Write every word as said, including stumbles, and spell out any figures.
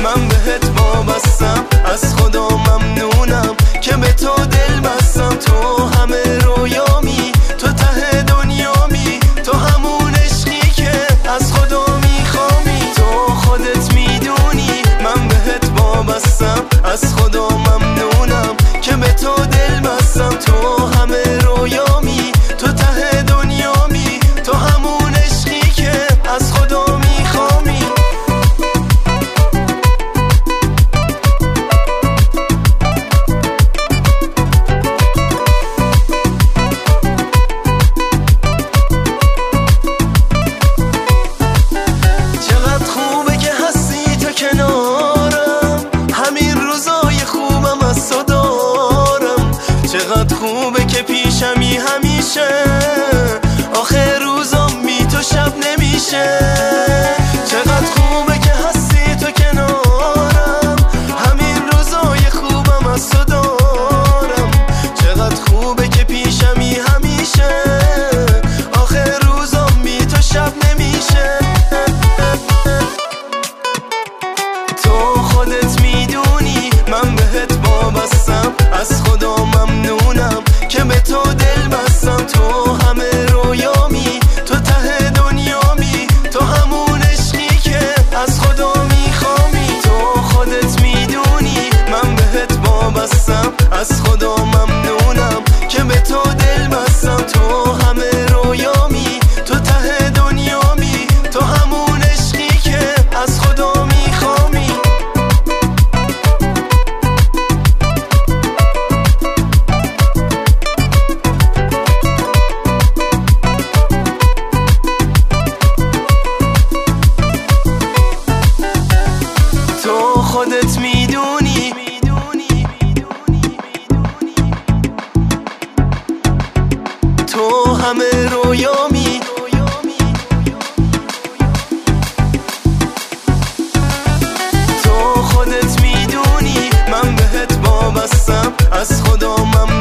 من بهت وابستم، از خدا ممنونم که به تو دل بستم. تو همه رویامی، تو ته دنیامی، تو همون عشقی که از خدا میخوامی. تو خودت میدونی من بهت وابستم، از خدا ممنونم که به تو دل بستم. تو همه رویامی، تو ته دنیامی، تو همون عشقی که از خدا میخوامی. چقدر خوبه که هستی تو کنارم، همین روزای خوبم از تو دارم. چقدر خوبه که پیشمی همیشه، آخر روزم بی تو شب نمیشه. چقدر خوبه که هستی تو کنارم، همین روزای خوبم از تو دارم. چقدر خوبه که پیشمی همیشه، آخر روزم بی تو شب نمیشه. تو خودت میدونی من بهت وابستم، از خدا ممنونم که به تو دل بستم. تو همه رویامی، تو ته دنیامی، تو همون عشقی که از خدا میخوامی. تو خودت میدونی من بهت وابستم، از خدا ممنونم که به تو دل بستم. تو همه رویامی، تو ته دنیامی، تو همون عشقی که از خدا میخوامی. تو خودت میدونی تو همه رویامی، تو خودت میدونی من بهت وابستم، از خدا ممنونم